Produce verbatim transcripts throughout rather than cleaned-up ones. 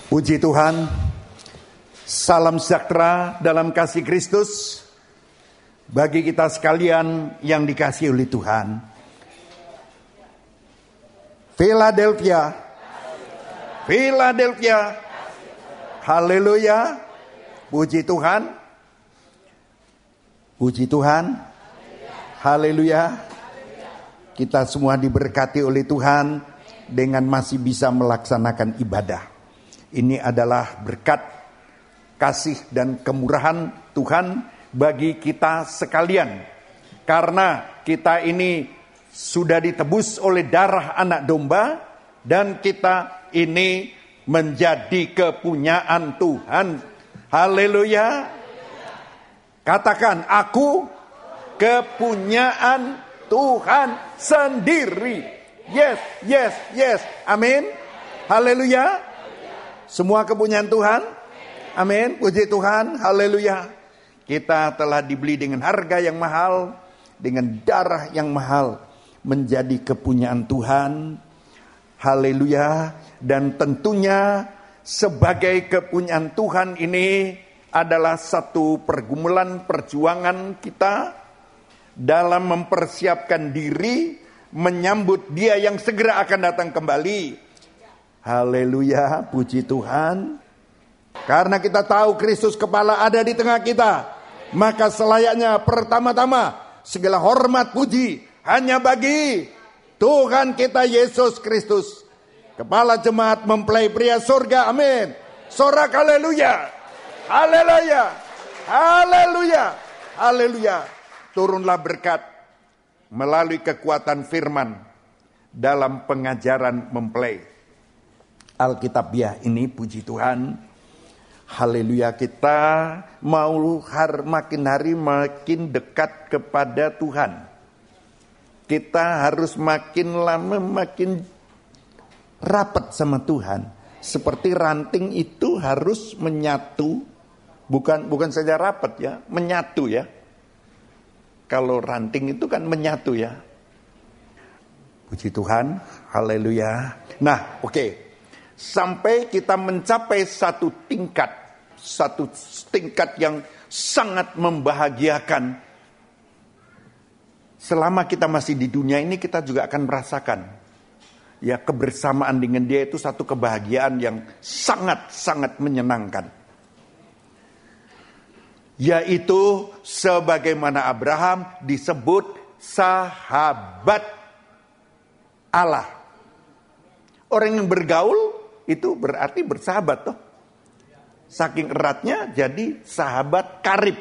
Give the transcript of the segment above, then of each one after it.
Puji Tuhan, salam sejahtera dalam kasih Kristus bagi kita sekalian yang dikasihi oleh Tuhan. Philadelphia, Philadelphia, haleluya, puji Tuhan, puji Tuhan, haleluya. Kita semua diberkati oleh Tuhan dengan masih bisa melaksanakan ibadah. Ini adalah berkat, kasih dan kemurahan Tuhan bagi kita sekalian. Karena kita ini sudah ditebus oleh darah anak domba dan kita ini menjadi kepunyaan Tuhan. Haleluya. Katakan, aku kepunyaan Tuhan sendiri. Yes, yes, yes. Amin. Haleluya. Semua kepunyaan Tuhan. Amin. Puji Tuhan. Haleluya. Kita telah dibeli dengan harga yang mahal, dengan darah yang mahal, menjadi kepunyaan Tuhan. Haleluya. Dan tentunya sebagai kepunyaan Tuhan ini adalah satu pergumulan perjuangan kita dalam mempersiapkan diri menyambut Dia yang segera akan datang kembali. Haleluya, puji Tuhan. Karena kita tahu Kristus kepala ada di tengah kita, maka selayaknya pertama-tama segala hormat puji hanya bagi Tuhan kita Yesus Kristus, kepala jemaat mempelai pria surga. Amin. Sorak haleluya. Haleluya. Haleluya. Haleluya. Turunlah berkat melalui kekuatan firman dalam pengajaran mempelai Alkitabiah ini, puji Tuhan. Haleluya, kita mau har, makin hari makin dekat kepada Tuhan. Kita harus makin lama makin rapat sama Tuhan. Seperti ranting itu harus menyatu, bukan bukan saja rapat ya, menyatu ya. Kalau ranting itu kan menyatu ya. Puji Tuhan, haleluya. Nah, oke. Okay. Sampai kita mencapai satu tingkat, satu tingkat yang sangat membahagiakan. Selama kita masih di dunia ini, kita juga akan merasakan ya kebersamaan dengan Dia itu satu kebahagiaan yang sangat-sangat menyenangkan. Yaitu sebagaimana Abraham disebut sahabat Allah. Orang yang bergaul itu berarti bersahabat toh. Saking eratnya jadi sahabat karib.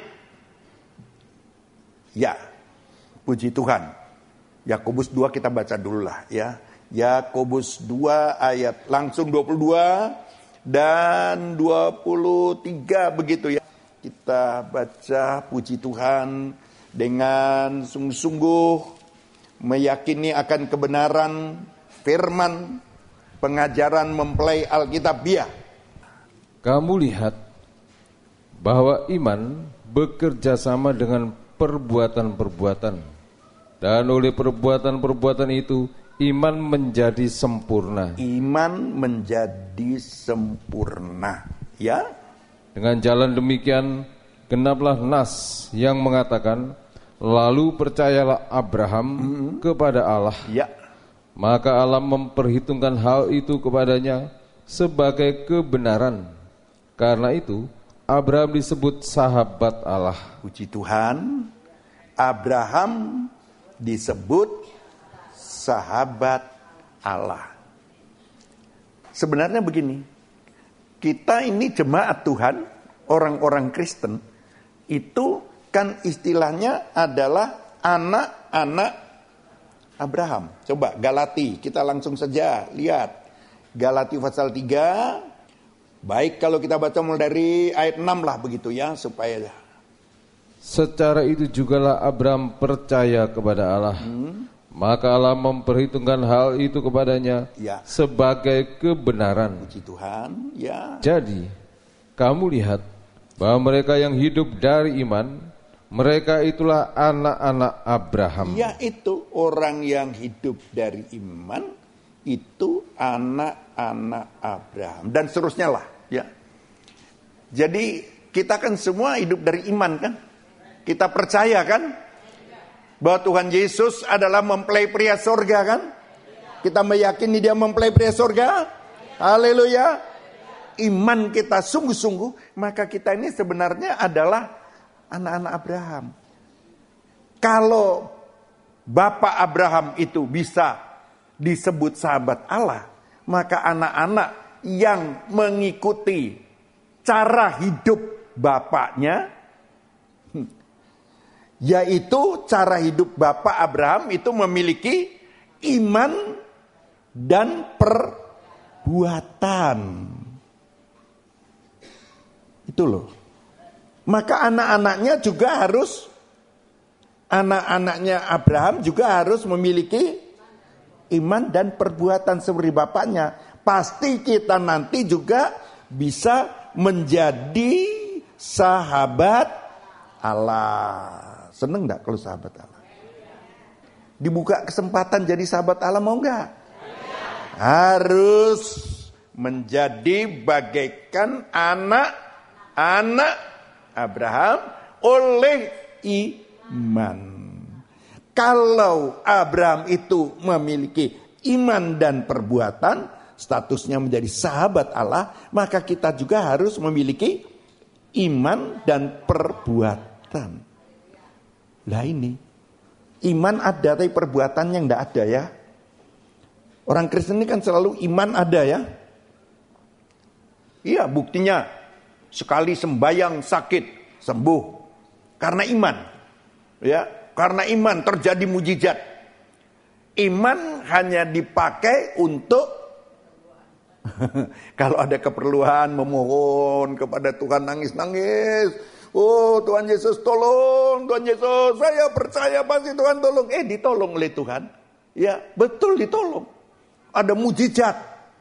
Ya, puji Tuhan. Yakobus dua kita baca dulu lah ya. Yakobus dua ayat langsung dua puluh dua dan dua puluh tiga begitu ya. Kita baca, puji Tuhan, dengan sungguh-sungguh meyakini akan kebenaran firman pengajaran mempelai Alkitabiah. Kamu lihat bahwa iman bekerja sama dengan perbuatan-perbuatan, dan oleh perbuatan-perbuatan itu iman menjadi sempurna. Iman menjadi sempurna, ya. Dengan jalan demikian genaplah nas yang mengatakan, lalu percayalah Abraham mm-hmm. kepada Allah. Ya. Maka Allah memperhitungkan hal itu kepadanya sebagai kebenaran. Karena itu Abraham disebut sahabat Allah. Puji Tuhan, Abraham disebut sahabat Allah. Sebenarnya begini, kita ini jemaat Tuhan, orang-orang Kristen, itu kan istilahnya adalah anak-anak Abraham. Coba Galati, kita langsung saja lihat. Galati pasal tiga. Baik kalau kita baca mulai dari ayat enam lah begitu ya, supaya. Secara itu jugalah Abraham percaya kepada Allah. Hmm. Maka Allah memperhitungkan hal itu kepadanya ya. Sebagai kebenaran. Puji Tuhan, ya. Jadi, kamu lihat bahwa mereka yang hidup dari iman, mereka itulah anak-anak Abraham. Yaitu orang yang hidup dari iman, itu anak-anak Abraham. Dan seterusnya lah. Ya. Jadi kita kan semua hidup dari iman kan? Kita percaya kan? Bahwa Tuhan Yesus adalah mempelai pria sorga kan? Kita meyakini dia mempelai pria sorga? Haleluya. Iman kita sungguh-sungguh, maka kita ini sebenarnya adalah anak-anak Abraham. Kalau Bapak Abraham itu bisa disebut sahabat Allah, maka anak-anak yang mengikuti cara hidup bapaknya, yaitu cara hidup Bapak Abraham itu memiliki iman dan perbuatan. Itu loh. Maka anak-anaknya juga harus, anak-anaknya Abraham juga harus memiliki iman dan perbuatan seperti bapaknya. Pasti kita nanti juga bisa menjadi sahabat Allah. Seneng gak kalau sahabat Allah? Dibuka kesempatan jadi sahabat Allah, mau gak? Harus menjadi bagaikan anak-anak Abraham oleh iman. Kalau Abraham itu memiliki iman dan perbuatan, statusnya menjadi sahabat Allah, maka kita juga harus memiliki iman dan perbuatan. Lah ini, iman ada tapi perbuatannya enggak ada ya. Orang Kristen ini kan selalu iman ada ya. Iya, buktinya sekali sembayang sakit sembuh karena iman. Ya, karena iman terjadi mujizat. Iman hanya dipakai untuk kalau ada keperluan memohon kepada Tuhan, nangis-nangis. Oh Tuhan Yesus tolong, Tuhan Yesus saya percaya pasti Tuhan tolong. Eh ditolong oleh Tuhan. Ya betul ditolong. Ada mujizat.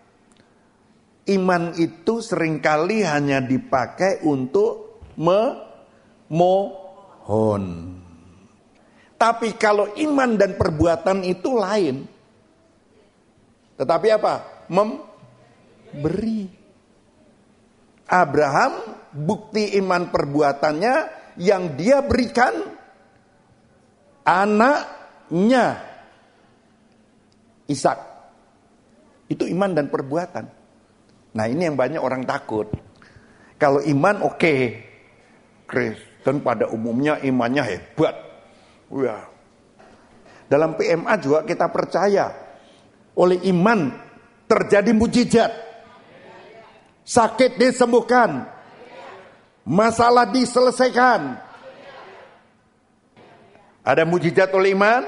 Iman itu seringkali hanya dipakai untuk memohon. Tapi kalau iman dan perbuatan itu lain. Tetapi apa? Memberi. Abraham bukti iman perbuatannya yang dia berikan anaknya Ishak. Itu iman dan perbuatan. Nah ini yang banyak orang takut. Kalau iman oke, okay. Kristen pada umumnya imannya hebat. Wah. Dalam P M A juga kita percaya oleh iman terjadi mujizat. Sakit disembuhkan. Masalah diselesaikan. Ada mujizat oleh iman?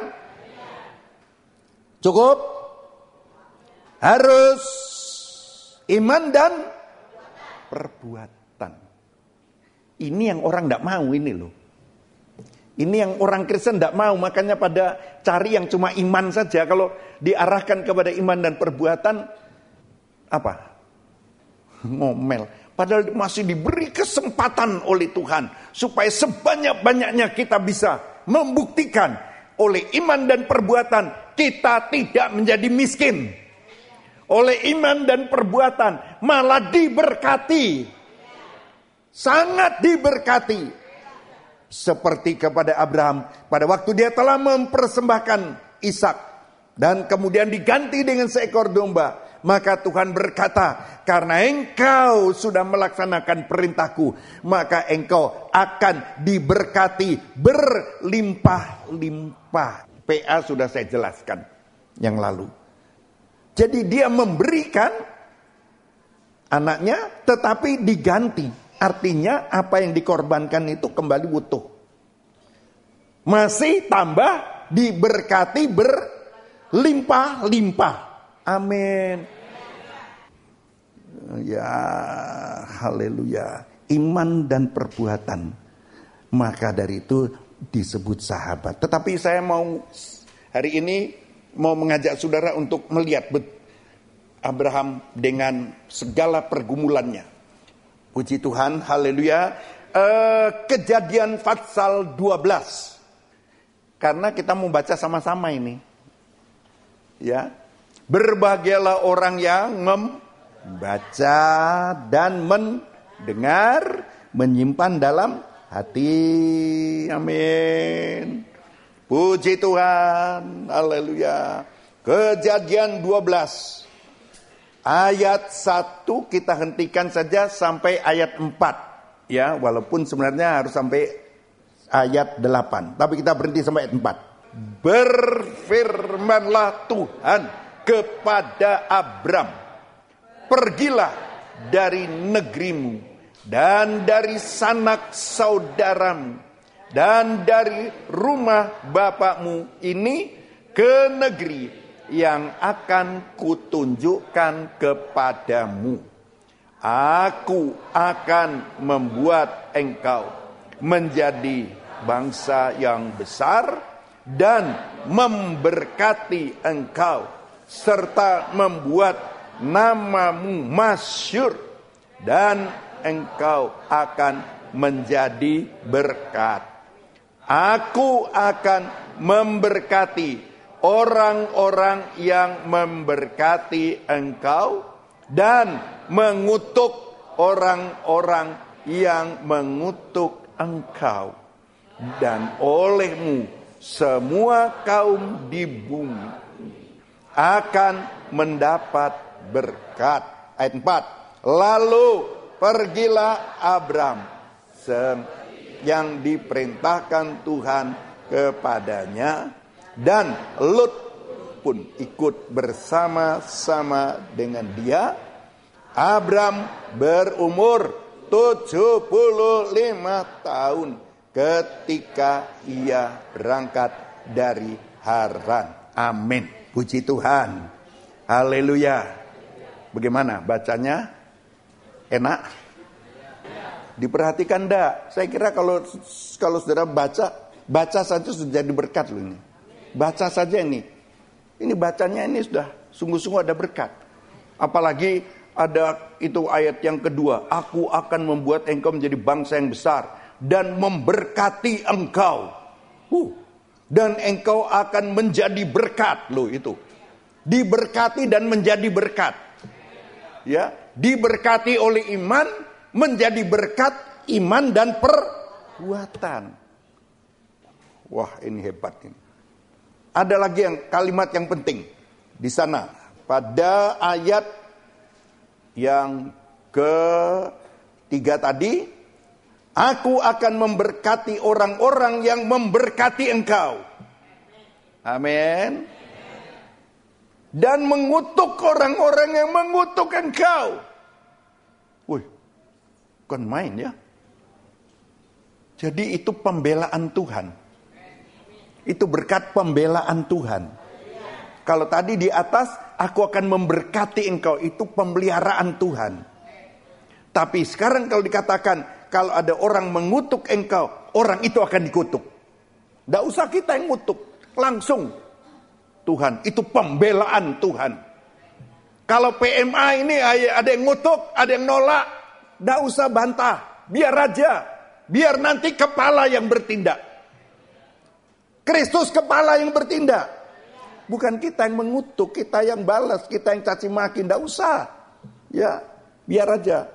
Cukup? Harus iman dan perbuatan. Ini yang orang tidak mau ini loh. Ini yang orang Kristen tidak mau, makanya pada cari yang cuma iman saja. Kalau diarahkan kepada iman dan perbuatan, apa? Ngomel. Padahal masih diberi kesempatan oleh Tuhan, supaya sebanyak-banyaknya kita bisa membuktikan oleh iman dan perbuatan, kita tidak menjadi miskin. Oleh iman dan perbuatan, malah diberkati. Sangat diberkati. Seperti kepada Abraham pada waktu dia telah mempersembahkan Ishak dan kemudian diganti dengan seekor domba, maka Tuhan berkata, karena engkau sudah melaksanakan perintahku, maka engkau akan diberkati berlimpah-limpah. P A sudah saya jelaskan yang lalu. Jadi dia memberikan anaknya tetapi diganti. Artinya apa yang dikorbankan itu kembali utuh. Masih tambah diberkati berlimpah-limpah. Amin. Ya, haleluya. Iman dan perbuatan. Maka dari itu disebut sahabat. Tetapi saya mau hari ini mau mengajak saudara untuk melihat Abraham dengan segala pergumulannya. Puji Tuhan, haleluya. Uh, Kejadian pasal dua belas. Karena kita mau baca sama-sama ini. Ya. Berbahagialah orang yang baca dan mendengar, menyimpan dalam hati. Amin. Puji Tuhan. Haleluya. Kejadian dua belas ayat satu kita hentikan saja sampai ayat empat. Ya, walaupun sebenarnya harus sampai ayat delapan, tapi kita berhenti sampai ayat empat. Berfirmanlah Tuhan kepada Abram, pergilah dari negerimu dan dari sanak saudaramu dan dari rumah bapakmu ini ke negeri yang akan kutunjukkan kepadamu. Aku akan membuat engkau menjadi bangsa yang besar dan memberkati engkau, serta membuat namamu masyhur, dan engkau akan menjadi berkat. Aku akan memberkati orang-orang yang memberkati engkau dan mengutuk orang-orang yang mengutuk engkau. Dan olehmu semua kaum di bumi akan mendapat berkat. Ayat empat. Lalu pergilah Abram yang diperintahkan Tuhan kepadanya, dan Lut pun ikut bersama-sama dengan dia. Abram berumur tujuh puluh lima tahun ketika ia berangkat dari Haran. Amin. Puji Tuhan. Haleluya. Bagaimana bacanya? Enak? Diperhatikan enggak? Saya kira kalau kalau saudara baca, baca saja sudah jadi berkat loh ini. Baca saja ini. Ini bacanya ini sudah sungguh-sungguh ada berkat. Apalagi ada itu ayat yang kedua. Aku akan membuat engkau menjadi bangsa yang besar dan memberkati engkau. Uh, dan engkau akan menjadi berkat. Loh itu. Diberkati dan menjadi berkat. Ya, diberkati oleh iman, menjadi berkat iman dan perbuatan. Wah, ini hebat ini. Ada lagi yang kalimat yang penting di sana pada ayat yang ketiga tadi. Aku akan memberkati orang-orang yang memberkati engkau. Amin. Dan mengutuk orang-orang yang mengutuk engkau. Wih, bukan main ya. Jadi itu pembelaan Tuhan. Itu berkat pembelaan Tuhan. Kalau tadi di atas, aku akan memberkati engkau, itu pemeliharaan Tuhan. Tapi sekarang kalau dikatakan, kalau ada orang mengutuk engkau, orang itu akan dikutuk. Tidak usah kita yang ngutuk, langsung Tuhan. Itu pembelaan Tuhan. Kalau P M A ini ada yang ngutuk, ada yang nolak, tidak usah bantah, biar aja. Biar nanti kepala yang bertindak. Kristus kepala yang bertindak. Bukan kita yang mengutuk, kita yang balas, kita yang caci maki, tidak usah. Ya, biar aja.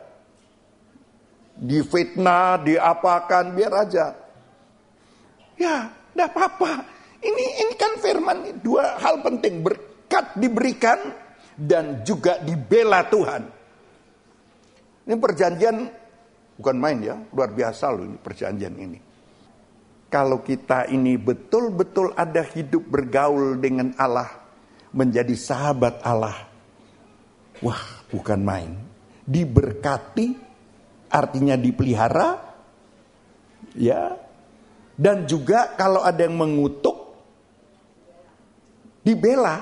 Difitnah, diapakan, biar aja. Ya, tidak apa-apa. Ini, ini kan firman, dua hal penting. Berkat diberikan dan juga dibela Tuhan. Ini perjanjian, bukan main ya, luar biasa loh ini perjanjian ini. Kalau kita ini betul-betul ada hidup bergaul dengan Allah, menjadi sahabat Allah. Wah, bukan main. Diberkati, artinya dipelihara, ya. Dan juga kalau ada yang mengutuk, dibela.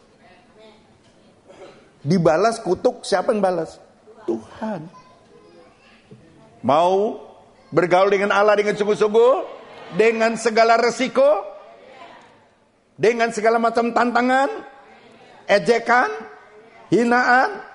Dibalas kutuk, siapa yang balas? Tuhan. Mau bergaul dengan Allah dengan sungguh-sungguh, dengan segala resiko, dengan segala macam tantangan, ejekan, hinaan.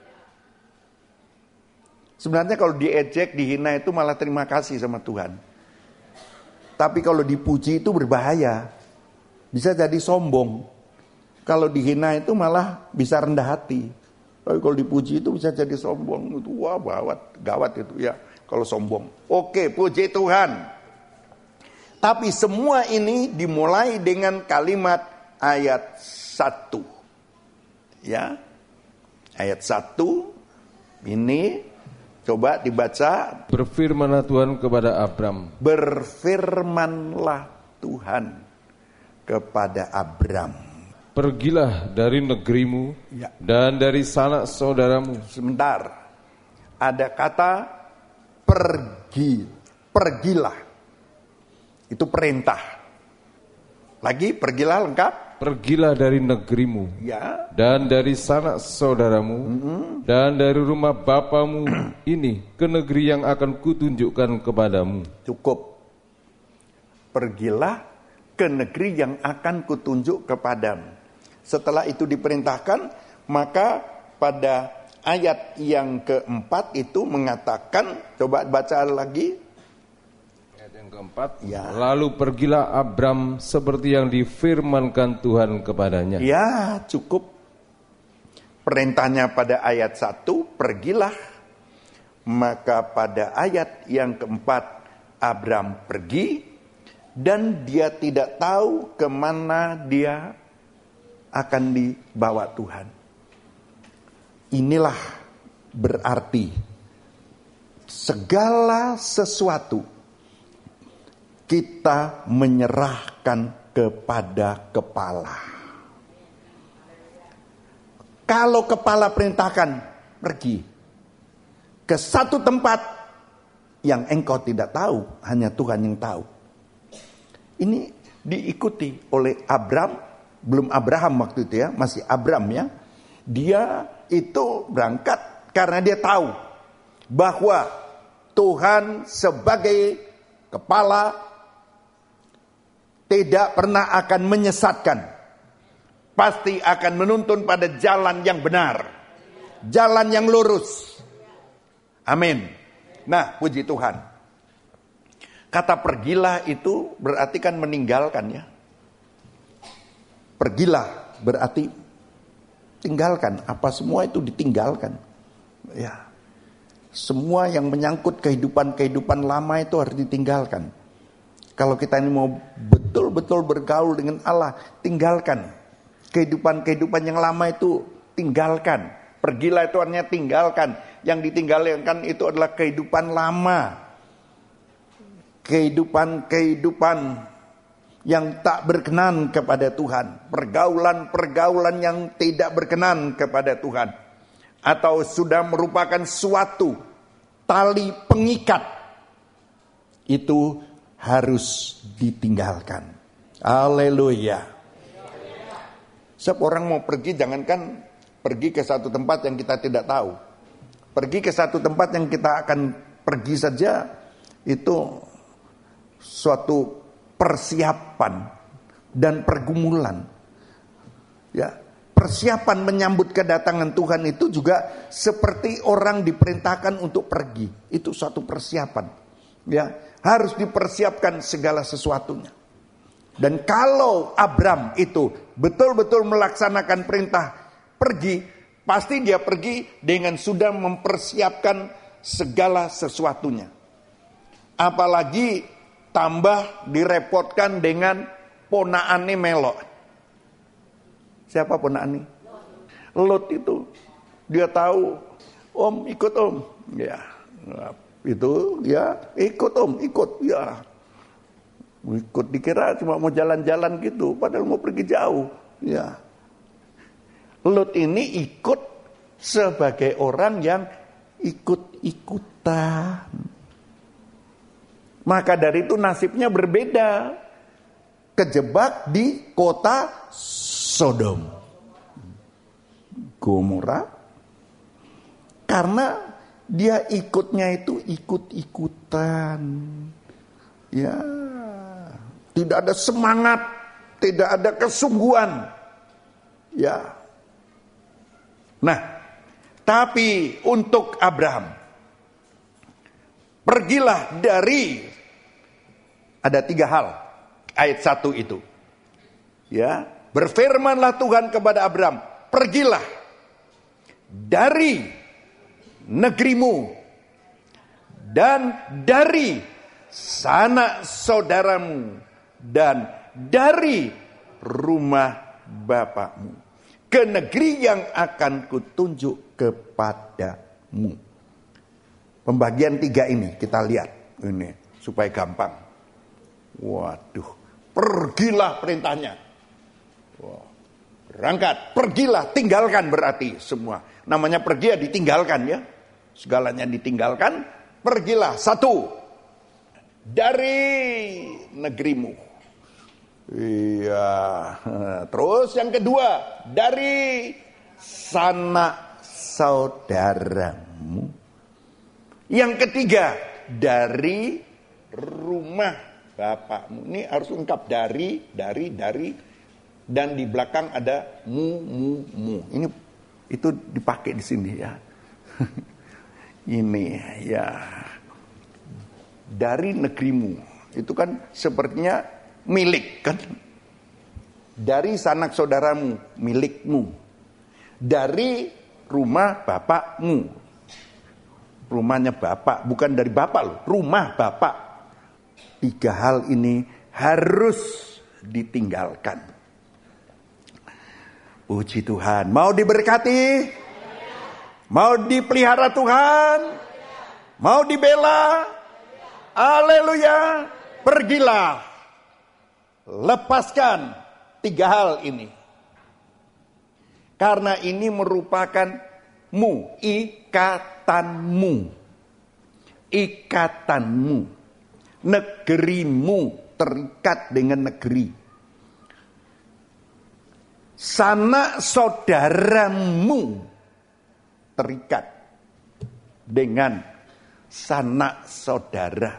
Sebenarnya kalau diejek, dihina itu malah terima kasih sama Tuhan. Tapi kalau dipuji itu berbahaya. Bisa jadi sombong. Kalau dihina itu malah bisa rendah hati. Tapi kalau dipuji itu bisa jadi sombong. Itu wah gawat, gawat itu ya kalau sombong. Oke, puji Tuhan. Tapi semua ini dimulai dengan kalimat ayat satu. Ya. Ayat satu ini coba dibaca. Berfirmanlah Tuhan kepada Abram. Berfirmanlah Tuhan kepada Abram. Pergilah dari negerimu ya. Dan dari sanak saudaramu. Sebentar. Ada kata pergi. Pergilah. Itu perintah. Lagi pergilah lengkap. Pergilah dari negerimu ya. Dan dari sanak saudaramu mm-hmm. Dan dari rumah bapamu ini ke negeri yang akan kutunjukkan kepadamu. Cukup. Pergilah ke negeri yang akan kutunjuk kepadamu. Setelah itu diperintahkan, maka pada ayat yang keempat itu mengatakan, coba baca lagi. Ayat yang keempat, ya. Lalu pergilah Abram seperti yang difirmankan Tuhan kepadanya. Ya, cukup. Perintahnya pada ayat satu, pergilah. Maka pada ayat yang keempat, Abram pergi. Dan dia tidak tahu kemana dia akan dibawa Tuhan. Inilah berarti segala sesuatu kita menyerahkan kepada kepala. Kalau kepala perintahkan pergi ke satu tempat yang engkau tidak tahu, hanya Tuhan yang tahu. Ini diikuti oleh Abram, belum Abraham waktu itu ya, masih Abram ya. Dia itu berangkat karena dia tahu bahwa Tuhan sebagai kepala tidak pernah akan menyesatkan. Pasti akan menuntun pada jalan yang benar, jalan yang lurus. Amin. Nah, puji Tuhan. Kata pergilah itu berarti kan meninggalkan ya. Pergilah berarti tinggalkan. Apa semua itu ditinggalkan. Ya. Semua yang menyangkut kehidupan-kehidupan lama itu harus ditinggalkan. Kalau kita ini mau betul-betul bergaul dengan Allah, tinggalkan. Kehidupan-kehidupan yang lama itu tinggalkan. Pergilah itu artinya tinggalkan. Yang ditinggalkan itu adalah kehidupan lama. Kehidupan-kehidupan yang tak berkenan kepada Tuhan. Pergaulan-pergaulan yang tidak berkenan kepada Tuhan. Atau sudah merupakan suatu tali pengikat. Itu harus ditinggalkan. Haleluya. Setiap orang mau pergi, jangankan pergi ke satu tempat yang kita tidak tahu. Pergi ke satu tempat yang kita akan pergi saja, itu suatu persiapan dan pergumulan. Ya, persiapan menyambut kedatangan Tuhan itu juga seperti orang diperintahkan untuk pergi. Itu suatu persiapan. Ya, harus dipersiapkan segala sesuatunya. Dan kalau Abram itu betul-betul melaksanakan perintah pergi, pasti dia pergi dengan sudah mempersiapkan segala sesuatunya. Apalagi tambah direpotkan dengan ponaane melok. Siapa ponaane? Lot itu. Dia tahu, om ikut om. Ya, itu ya ikut om, ikut ya. Ikut dikira cuma mau jalan-jalan gitu, padahal mau pergi jauh. Ya. Lot ini ikut sebagai orang yang ikut-ikutan. Maka dari itu nasibnya berbeda. Kejebak di kota Sodom, Gomora. Karena dia ikutnya itu ikut-ikutan. Ya, tidak ada semangat, tidak ada kesungguhan. Ya. Nah, tapi untuk Abraham, pergilah dari, ada tiga hal ayat satu itu. Ya, berfirmanlah Tuhan kepada Abraham, pergilah dari negerimu dan dari sanak saudaramu dan dari rumah bapakmu ke negeri yang akan kutunjuk kepadamu. Pembagian tiga ini kita lihat ini supaya gampang. Waduh, pergilah perintahnya. Wow. Berangkat, pergilah, tinggalkan berarti semua. Namanya pergi ya ditinggalkan ya. Segalanya ditinggalkan, pergilah. Satu, dari negerimu. Iya. Terus yang kedua, dari sanak saudaramu. Yang ketiga, dari rumah bapakmu. Ini harus lengkap, dari, dari, dari. Dan di belakang ada mu, mu, mu. Ini itu dipakai di sini ya. Ini ya. Dari negerimu. Itu kan sepertinya milik kan. Dari sanak saudaramu, milikmu. Dari rumah bapakmu. Rumahnya bapak, bukan dari bapak loh, rumah bapak. Tiga hal ini harus ditinggalkan. Puji Tuhan. Mau diberkati? Mau dipelihara Tuhan? Mau dibela? Haleluya. Pergilah. Lepaskan tiga hal ini. Karena ini merupakan mu, ikatanmu. Ikatanmu. Negerimu terikat dengan negeri. Sanak saudaramu terikat dengan sanak saudara.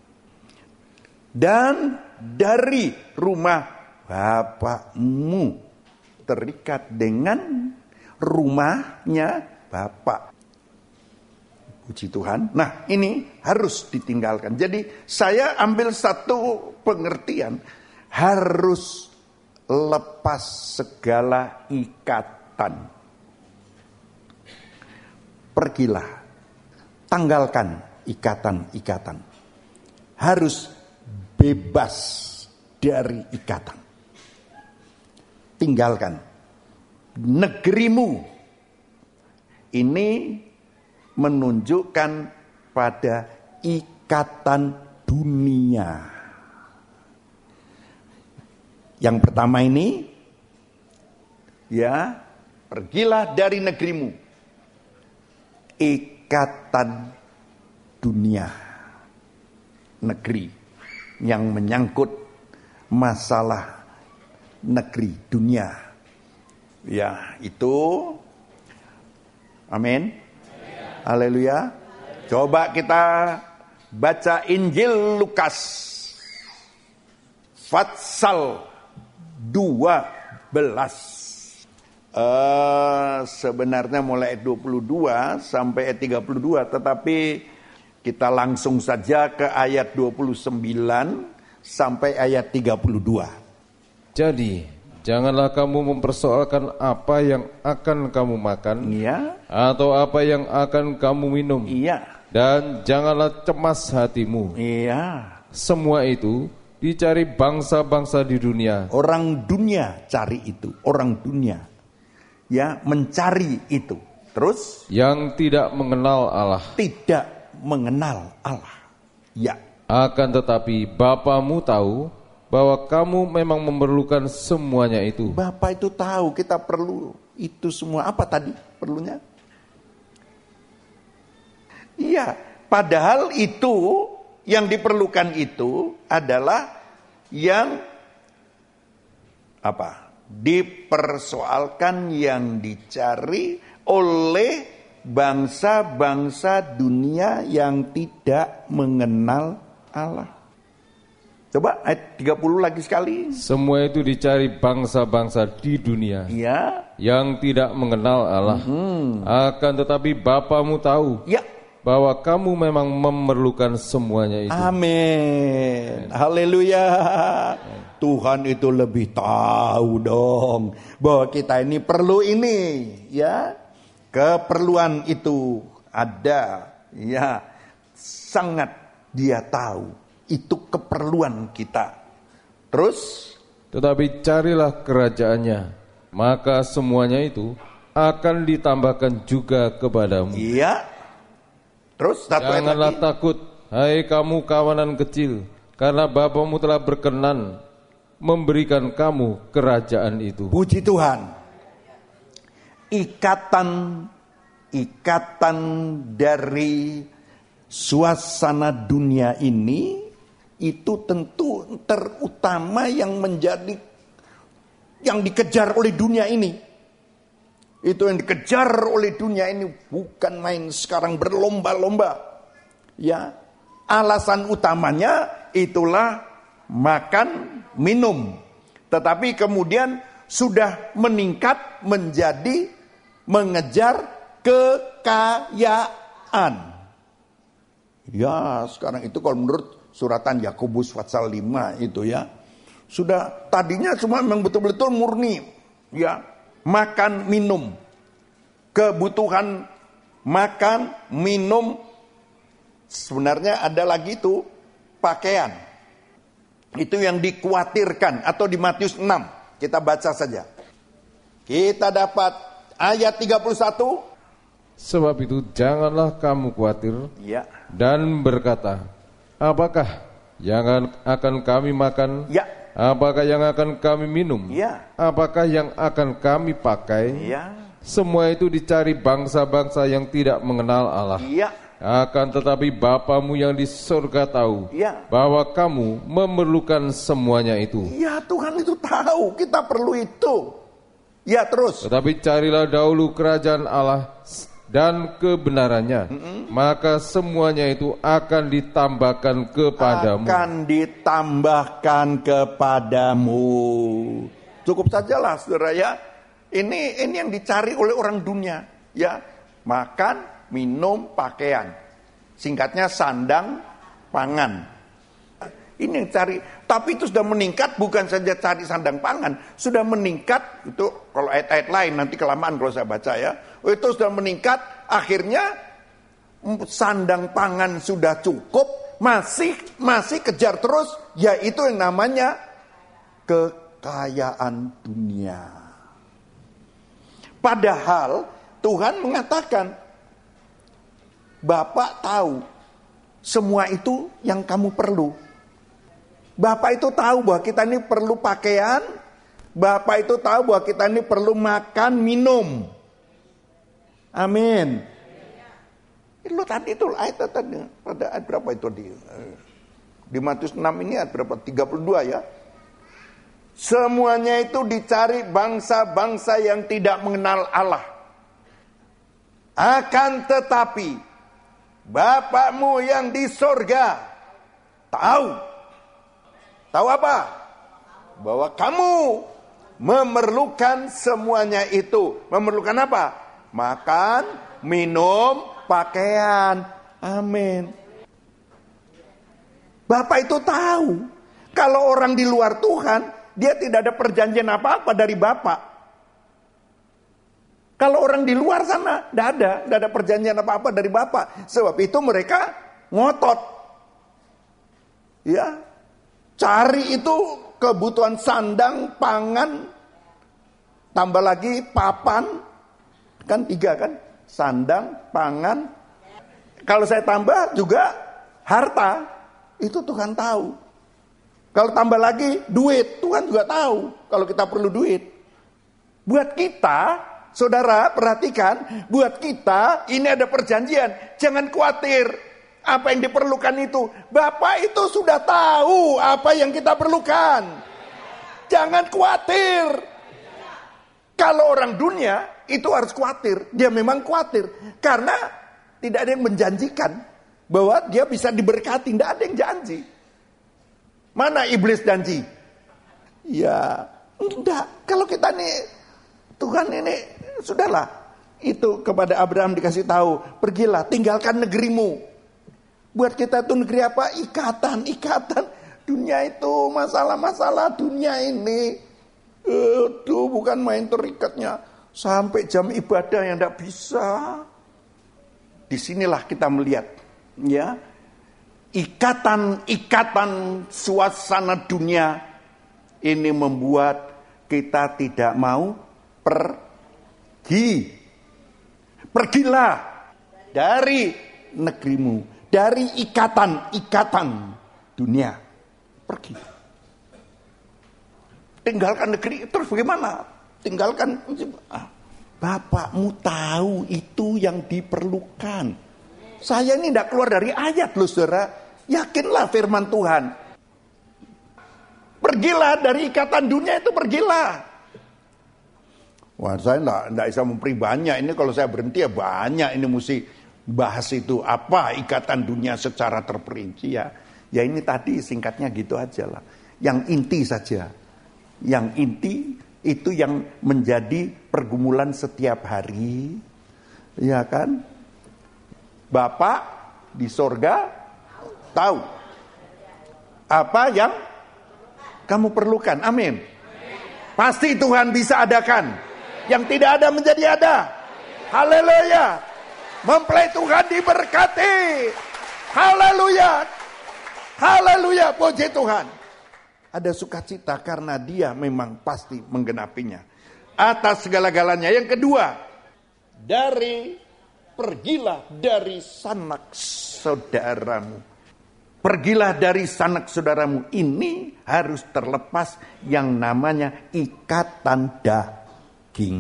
Dan dari rumah bapakmu terikat dengan rumahnya bapak. Puji Tuhan. Nah, ini harus ditinggalkan. Jadi saya ambil satu pengertian, harus lepas segala ikatan. Pergilah, tanggalkan ikatan-ikatan. Harus bebas dari ikatan. Tinggalkan negerimu. Ini menunjukkan pada ikatan dunia. Yang pertama ini, ya, pergilah dari negerimu. Ikatan dunia. Negeri yang menyangkut masalah negeri, dunia. Ya, itu. Amin. Haleluya. Coba kita baca Injil Lukas. Fatsal dua belas. Uh, sebenarnya mulai ayat dua puluh dua sampai ayat tiga puluh dua, tetapi kita langsung saja ke ayat dua puluh sembilan sampai ayat tiga puluh dua. Jadi, janganlah kamu mempersoalkan apa yang akan kamu makan, iya, atau apa yang akan kamu minum, iya, dan janganlah cemas hatimu. Iya. Semua itu dicari bangsa-bangsa di dunia. Orang dunia cari itu. Orang dunia. Ya, mencari itu. Terus? Yang tidak mengenal Allah. Tidak mengenal Allah. Ya. Akan tetapi Bapamu tahu bahwa kamu memang memerlukan semuanya itu. Bapak itu tahu kita perlu itu semua. Apa tadi perlunya? Iya. Padahal itu, yang diperlukan itu adalah yang apa? Dipersoalkan, yang dicari oleh bangsa-bangsa dunia yang tidak mengenal Allah. Coba ayat tiga puluh lagi sekali. Semua itu dicari bangsa-bangsa di dunia, ya, yang tidak mengenal Allah. Mm-hmm. Akan tetapi Bapamu tahu, ya, bahwa kamu memang memerlukan semuanya itu. Amin. Haleluya. Tuhan itu lebih tahu dong bahwa kita ini perlu ini, ya. Keperluan itu ada, ya, sangat dia tahu. Itu keperluan kita. Terus, tetapi carilah kerajaannya, maka semuanya itu akan ditambahkan juga kepadamu. Iya. Terus satu ayat Janganlah lagi. takut, hai kamu kawanan kecil, karena Bapamu telah berkenan memberikan kamu kerajaan itu. Puji Tuhan. Ikatan ikatan dari suasana dunia ini itu tentu terutama yang menjadi yang dikejar oleh dunia ini. Itu yang dikejar oleh dunia ini bukan main sekarang berlomba-lomba. Ya, alasan utamanya itulah makan, minum. Tetapi kemudian sudah meningkat menjadi mengejar kekayaan. Ya, sekarang itu kalau menurut suratan Yakobus pasal lima itu ya, sudah tadinya cuma memang betul-betul murni, ya, makan minum, kebutuhan makan minum. Sebenarnya ada lagi itu pakaian. Itu yang dikhawatirkan, atau di Matius enam kita baca saja. Kita dapat ayat tiga puluh satu. Sebab itu janganlah kamu khawatir, Ya. dan berkata, apakah yang akan kami makan? Ya. Apakah yang akan kami minum? Ya. Apakah yang akan kami pakai? Ya. Semua itu dicari bangsa-bangsa yang tidak mengenal Allah. Ya. Akan tetapi Bapamu yang di surga tahu Ya. bahwa kamu memerlukan semuanya itu. Ya, Tuhan itu tahu kita perlu itu. Ya, terus. Tetapi carilah dahulu kerajaan Allah dan kebenarannya, mm-hmm. maka semuanya itu akan ditambahkan kepadamu. Akan ditambahkan kepadamu. Cukup sajalah, saudara ya. Ini ini yang dicari oleh orang dunia, ya. Makan, minum, pakaian. Singkatnya sandang, pangan. Ini yang cari. Tapi itu sudah meningkat, bukan saja cari sandang pangan, sudah meningkat. Itu kalau ayat-ayat lain nanti kelamaan kalau saya baca ya. Itu sudah meningkat, akhirnya sandang pangan sudah cukup, masih masih kejar terus, yaitu yang namanya kekayaan dunia. Padahal Tuhan mengatakan, Bapak tahu semua itu yang kamu perlu. Bapak itu tahu bahwa kita ini perlu pakaian, Bapak itu tahu bahwa kita ini perlu makan, minum. Amin. Lu tadi itu ayat tadi pada ayat berapa itu di di Matius enam ini ayat berapa? tiga puluh dua ya. Semuanya itu dicari bangsa-bangsa yang tidak mengenal Allah. Akan tetapi Bapakmu yang di sorga tahu. Tahu apa? Bahwa kamu memerlukan semuanya itu. Memerlukan apa? Makan, minum, pakaian. Amin. Bapak itu tahu. Kalau orang di luar Tuhan, dia tidak ada perjanjian apa-apa dari Bapak. Kalau orang di luar sana, tidak ada. Tidak ada perjanjian apa-apa dari Bapak. Sebab itu mereka ngotot. Ya, cari itu kebutuhan sandang, pangan, tambah lagi papan. Kan tiga kan, sandang, pangan. Kalau saya tambah juga harta, itu Tuhan tahu. Kalau tambah lagi duit, Tuhan juga tahu kalau kita perlu duit. Buat kita, saudara perhatikan, buat kita ini ada perjanjian. Jangan khawatir apa yang diperlukan itu. Bapak itu sudah tahu apa yang kita perlukan. Jangan khawatir. Kalau orang dunia itu harus khawatir. Dia memang khawatir. Karena tidak ada yang menjanjikan bahwa dia bisa diberkati. Tidak ada yang janji. Mana iblis janji? Ya, enggak. Kalau kita nih, Tuhan ini, sudahlah. Itu kepada Abraham dikasih tahu. Pergilah, tinggalkan negerimu. Buat kita itu negeri apa? Ikatan, ikatan. Dunia itu masalah-masalah dunia ini. Aduh, bukan main terikatnya. Sampai jam ibadah yang tidak bisa. Disinilah kita melihat, ya, ikatan-ikatan suasana dunia ini membuat kita tidak mau pergi. Pergilah dari negerimu, dari ikatan-ikatan dunia. Pergi. Tinggalkan negeri, terus bagaimana? Tinggalkan, bapakmu tahu itu yang diperlukan. Saya ini tidak keluar dari ayat loh saudara. Yakinlah firman Tuhan. Pergilah dari ikatan dunia itu, pergilah. Wah, saya tidak tidak bisa memberi banyak. Ini kalau saya berhenti ya banyak. Ini mesti bahas itu. Apa ikatan dunia secara terperinci ya. Ya ini tadi singkatnya gitu aja lah. Yang inti saja. Yang inti itu yang menjadi pergumulan setiap hari. Ya kan? Bapak di sorga tahu apa yang kamu perlukan. Amin. Pasti Tuhan bisa adakan. Yang tidak ada menjadi ada. Haleluya. Mempelai Tuhan diberkati. Haleluya. Haleluya. Puji Tuhan. Ada sukacita karena dia memang pasti menggenapinya. Atas segala-galanya. Yang kedua, dari pergilah dari sanak saudaramu. Pergilah dari sanak saudaramu. Ini harus terlepas yang namanya ikatan daging.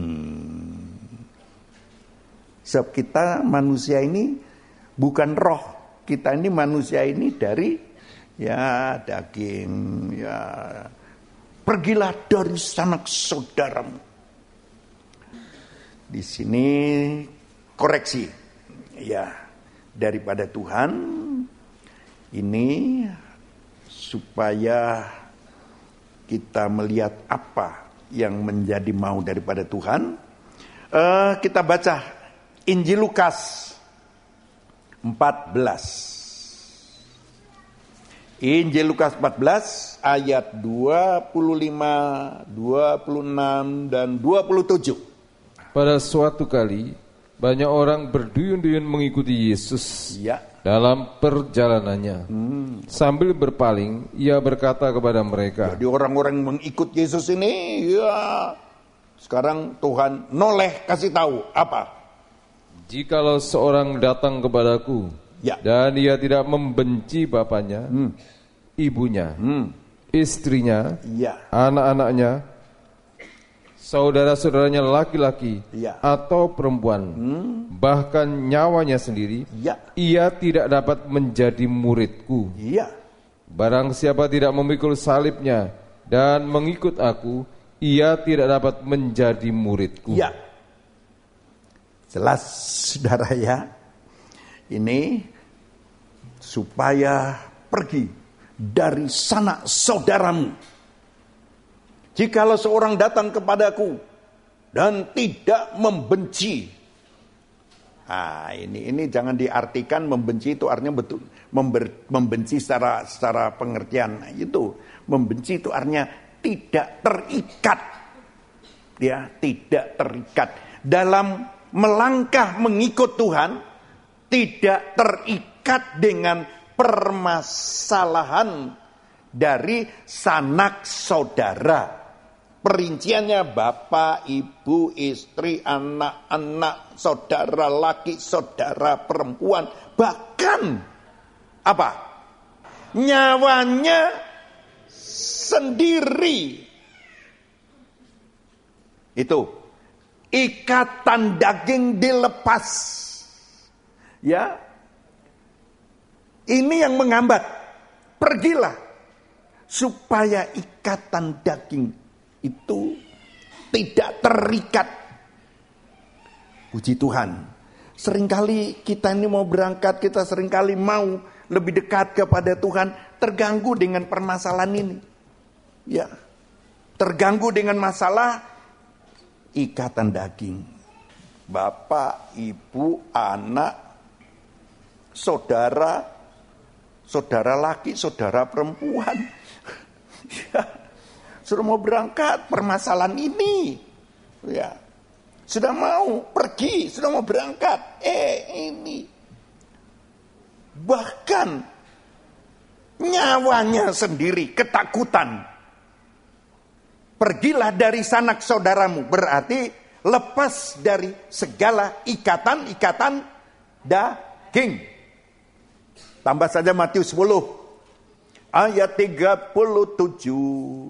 Sebab kita manusia ini bukan roh. Kita ini manusia ini dari ya daging. Ya, pergilah dari sanak saudaramu. Di sini koreksi, ya, daripada Tuhan ini supaya kita melihat apa yang menjadi mau daripada Tuhan. Uh, kita baca Injil Lukas empat belas. Injil Lukas empat belas ayat dua puluh lima, dua puluh enam dan dua puluh tujuh. Pada suatu kali banyak orang berduyun-duyun mengikuti Yesus ya. Dalam perjalanannya. Hmm. Sambil berpaling, ia berkata kepada mereka. Jadi orang-orang mengikut Yesus ini, ya, sekarang Tuhan noleh kasih tahu apa? Jikalau seorang datang kepadaku ya. Dan ia tidak membenci bapaknya, hmm. ibunya, hmm. istrinya, ya. anak-anaknya, saudara-saudaranya laki-laki ya. atau perempuan, hmm. bahkan nyawanya sendiri, ya. ia tidak dapat menjadi muridku. Ya. Barang siapa tidak memikul salibnya dan mengikut aku, ia tidak dapat menjadi muridku. Ya. Jelas saudara ya. Ini supaya pergi dari sanak saudaramu. Jikalau seorang datang kepadaku dan tidak membenci. Ah, ini ini jangan diartikan membenci itu artinya betul member, membenci secara secara pengertian itu. Membenci itu artinya tidak terikat. Ya, tidak terikat dalam melangkah mengikut Tuhan, tidak terikat dengan permasalahan dari sanak saudara. Perinciannya bapak, ibu, istri, anak-anak, saudara laki, saudara perempuan, bahkan apa? Nyawanya sendiri. Itu ikatan daging dilepas. Ya. Ini yang menghambat. Pergilah supaya ikatan daging itu tidak terikat. Puji Tuhan. Seringkali kita ini mau berangkat, kita seringkali mau lebih dekat kepada Tuhan, terganggu dengan permasalahan ini. Ya. Terganggu dengan masalah ikatan daging. Bapak, ibu, anak, saudara, saudara laki, saudara perempuan. Ya. Suruh mau berangkat permasalahan ini. Ya. sudah mau pergi, sudah mau berangkat. Eh ini, bahkan nyawanya sendiri ketakutan. Pergilah dari sanak saudaramu, berarti lepas dari segala ikatan-ikatan daging. Tambah saja Matius sepuluh ayat tiga puluh tujuh.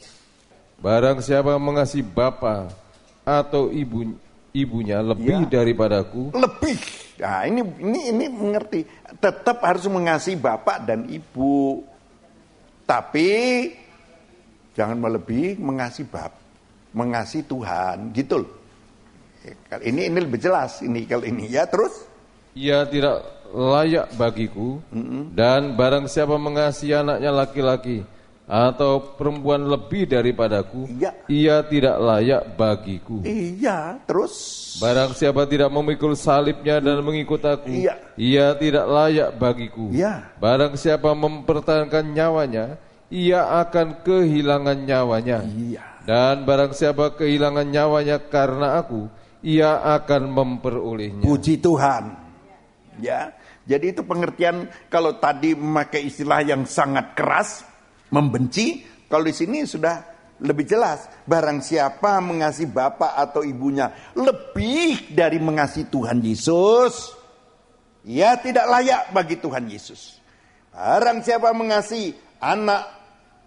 Barang siapa mengasihi bapa atau ibu ibunya lebih ya, daripadaku, lebih. Nah, ini ini ini mengerti. Tetap harus mengasihi bapak dan ibu. Tapi jangan melebihi mengasihi bab, mengasihi Tuhan, gitu loh. Ini ini lebih jelas ini kalau ini ya. Terus ia tidak layak bagiku, mm-hmm. dan barang siapa mengasihi anaknya laki-laki atau perempuan lebih daripadaku, iya. ia tidak layak bagiku. Iya, terus barang siapa tidak memikul salibnya dan mengikut aku, iya. ia tidak layak bagiku. Iya. Barang siapa mempertahankan nyawanya, ia akan kehilangan nyawanya. Iya. Dan barang siapa kehilangan nyawanya karena aku, ia akan memperolehnya. Puji Tuhan. Ya, jadi itu pengertian. Kalau tadi memakai istilah yang sangat keras, membenci, kalau di sini sudah lebih jelas. Barang siapa mengasihi bapak atau ibunya lebih dari mengasihi Tuhan Yesus, ia tidak layak bagi Tuhan Yesus. Barang siapa mengasihi anak,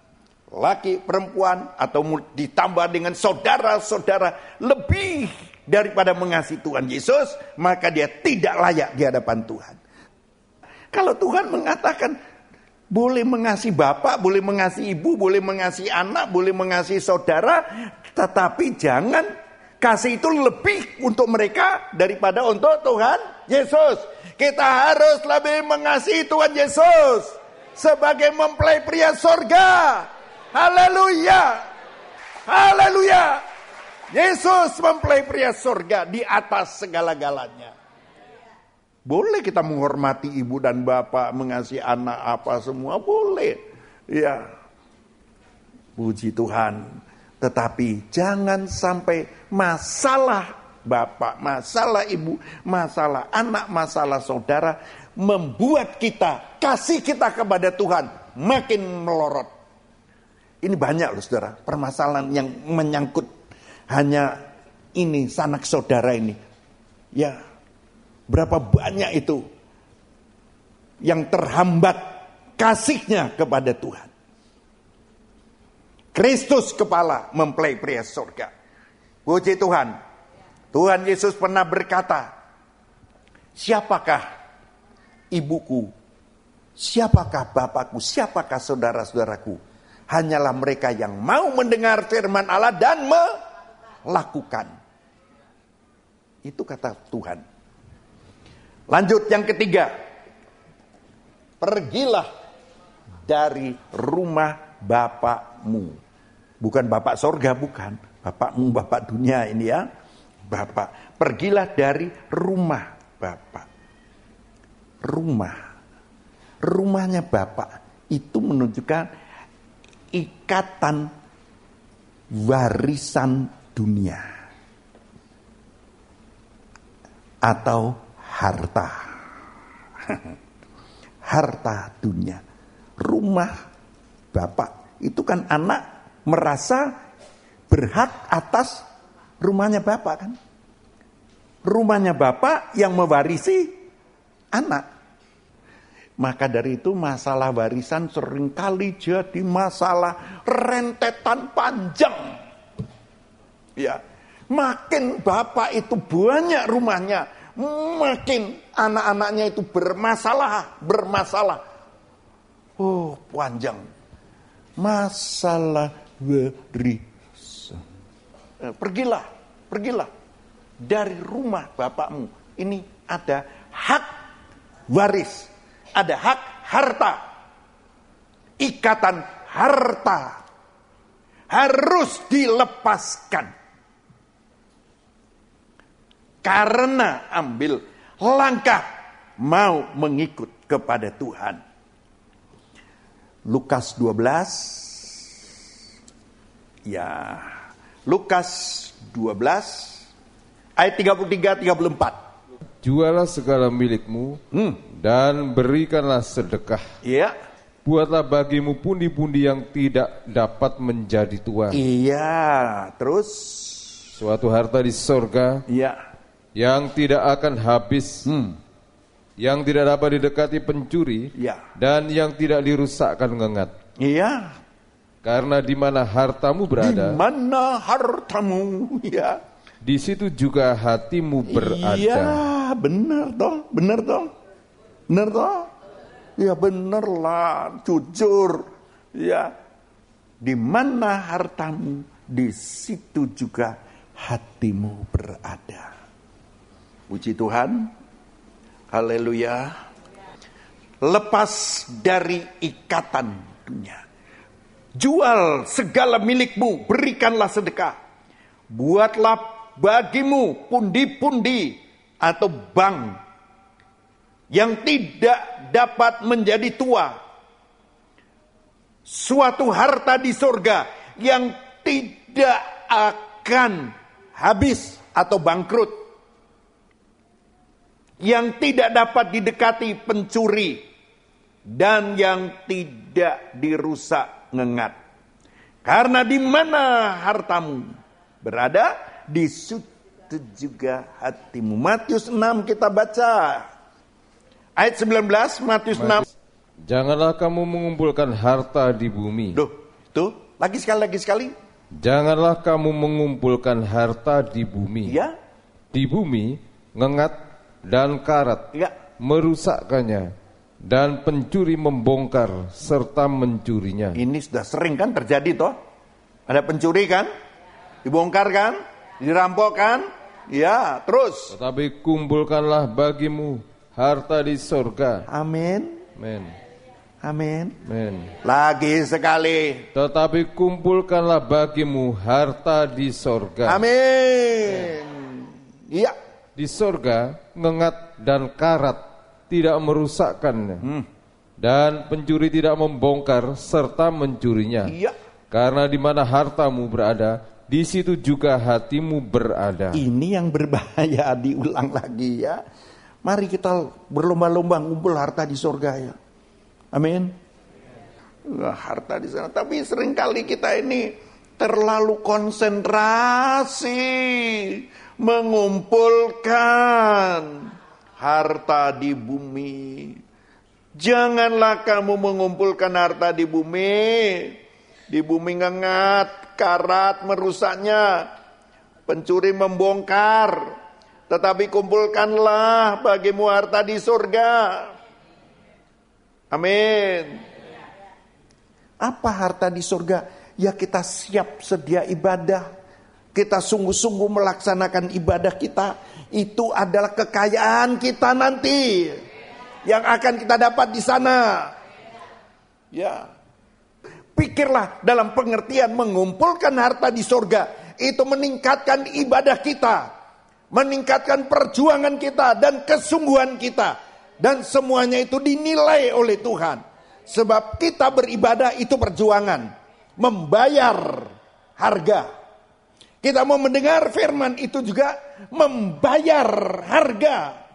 laki, perempuan, atau ditambah dengan saudara-saudara lebih daripada mengasihi Tuhan Yesus, maka dia tidak layak di hadapan Tuhan. Kalau Tuhan mengatakan boleh mengasihi bapak, boleh mengasihi ibu, boleh mengasihi anak, boleh mengasihi saudara, tetapi jangan kasih itu lebih untuk mereka daripada untuk Tuhan Yesus. Kita harus lebih mengasihi Tuhan Yesus sebagai mempelai pria sorga. Haleluya, haleluya. Yesus mempelai pria sorga di atas segala-galanya. Boleh kita menghormati ibu dan bapak, mengasihi anak apa semua boleh. Ya, puji Tuhan. Tetapi jangan sampai masalah bapak, masalah ibu, masalah anak, masalah saudara membuat kita, kasih kita kepada Tuhan makin melorot. Ini banyak loh saudara, permasalahan yang menyangkut hanya ini sanak saudara ini. Ya, berapa banyak itu yang terhambat kasihnya kepada Tuhan. Kristus kepala, mempelai pria surga. Puji Tuhan. Tuhan Yesus pernah berkata, siapakah ibuku? Siapakah bapakku? Siapakah saudara-saudaraku? Hanyalah mereka yang mau mendengar firman Allah dan melakukan. Itu kata Tuhan. Lanjut yang ketiga. Pergilah dari rumah bapakmu. Bukan bapak sorga, bukan. Bapakmu, bapak dunia ini ya. Bapak. Pergilah dari rumah bapak. Rumah. Rumahnya bapak. Itu menunjukkan ikatan warisan dunia atau harta. Harta dunia. Rumah bapak itu kan anak merasa berhak atas rumahnya bapak kan. Rumahnya bapak yang mewarisi anak. Maka dari itu masalah warisan seringkali jadi masalah rentetan panjang. Ya, makin bapak itu banyak rumahnya, makin anak-anaknya itu bermasalah, bermasalah. Oh, panjang. Masalah warisan. Eh, pergilah, pergilah dari rumah bapakmu. Ini ada hak waris. Ada hak harta. Ikatan harta. Harus dilepaskan. Karena ambil langkah mau mengikut kepada Tuhan. Lukas dua belas. Ya. Lukas dua belas Ayat tiga puluh tiga tiga puluh empat. Jualah segala milikmu hmm. dan berikanlah sedekah. Iya. Buatlah bagimu pundi-pundi yang tidak dapat menjadi tuan. Iya. Terus suatu harta di sorga. Iya. Yang tidak akan habis. Hmm. Yang tidak dapat didekati pencuri. Iya. Dan yang tidak dirusakkan ngengat. Iya. Karena di mana hartamu berada. Di mana hartamu, ya. Di situ juga hatimu berada. Iya, benar toh, benar toh, benar toh. Ya benar lah, jujur. Ya, di mana hartamu, di situ juga hatimu berada. Puji Tuhan, haleluya. Lepas dari ikatan dunia. Jual segala milikmu, berikanlah sedekah. Buatlah bagimu pundi-pundi atau bank yang tidak dapat menjadi tua. Suatu harta di sorga yang tidak akan habis atau bangkrut. Yang tidak dapat didekati pencuri. Dan yang tidak dirusak ngengat. Karena di mana hartamu berada, di situ juga hatimu. Matius enam kita baca. Ayat sembilan belas, Matius enam. Janganlah kamu mengumpulkan harta di bumi. Duh, itu lagi sekali lagi sekali. Janganlah kamu mengumpulkan harta di bumi. Ya. Di bumi ngengat dan karat ya. merusakkannya. Dan pencuri membongkar serta mencurinya. Ini sudah sering kan terjadi toh. Ada pencuri kan, dibongkar kan, dirampok kan. Ya, terus. Tetapi kumpulkanlah bagimu harta di sorga. Amin. Amin. Amin. Amin. Lagi sekali. Tetapi kumpulkanlah bagimu harta di sorga. Amin. Iya. Di sorga ngengat dan karat tidak merusakkannya, hmm. dan pencuri tidak membongkar serta mencurinya. Iya. Karena di mana hartamu berada, di situ juga hatimu berada. Ini yang berbahaya, diulang lagi ya. Mari kita berlomba-lomba ngumpul harta di surga ya. Amin. Nah, harta di sana. Tapi seringkali kita ini terlalu konsentrasi mengumpulkan harta di bumi. Janganlah kamu mengumpulkan harta di bumi. Di bumi ngengat, karat merusaknya, pencuri membongkar. Tetapi kumpulkanlah bagimu harta di surga. Amin. Apa harta di surga? Ya kita siap sedia ibadah. Kita sungguh-sungguh melaksanakan ibadah kita. Itu adalah kekayaan kita nanti yang akan kita dapat di sana. Ya, pikirlah dalam pengertian mengumpulkan harta di surga itu meningkatkan ibadah kita, meningkatkan perjuangan kita dan kesungguhan kita, dan semuanya itu dinilai oleh Tuhan. Sebab kita beribadah itu perjuangan, membayar harga. Kita mau mendengar firman itu juga membayar harga.